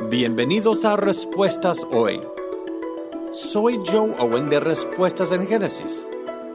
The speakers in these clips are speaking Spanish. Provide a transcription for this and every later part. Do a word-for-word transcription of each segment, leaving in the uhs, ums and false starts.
Bienvenidos a Respuestas Hoy. Soy Joe Owen de Respuestas en Génesis.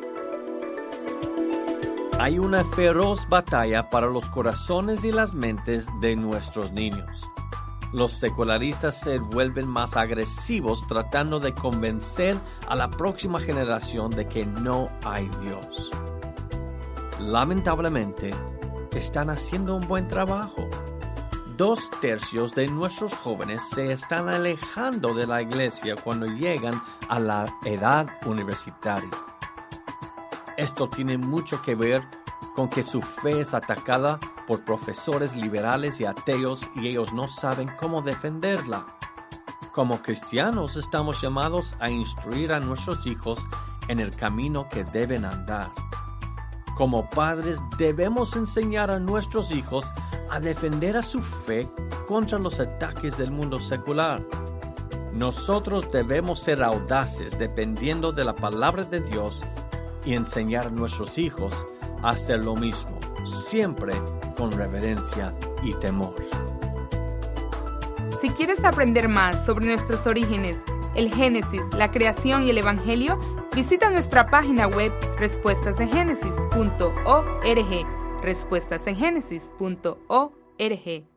Hay una feroz batalla para los corazones y las mentes de nuestros niños. Los secularistas se vuelven más agresivos tratando de convencer a la próxima generación de que no hay Dios. Lamentablemente, están haciendo un buen trabajo. Dos tercios de nuestros jóvenes se están alejando de la iglesia cuando llegan a la edad universitaria. Esto tiene mucho que ver con que su fe es atacada por profesores liberales y ateos y ellos no saben cómo defenderla. Como cristianos estamos llamados a instruir a nuestros hijos en el camino que deben andar. Como padres debemos enseñar a nuestros hijos a defender a su fe contra los ataques del mundo secular. Nosotros debemos ser audaces dependiendo de la palabra de Dios y enseñar a nuestros hijos a hacer lo mismo, siempre con reverencia y temor. Si quieres aprender más sobre nuestros orígenes, el Génesis, la creación y el Evangelio, visita nuestra página web respuestas en génesis punto org, respuestas en génesis punto org.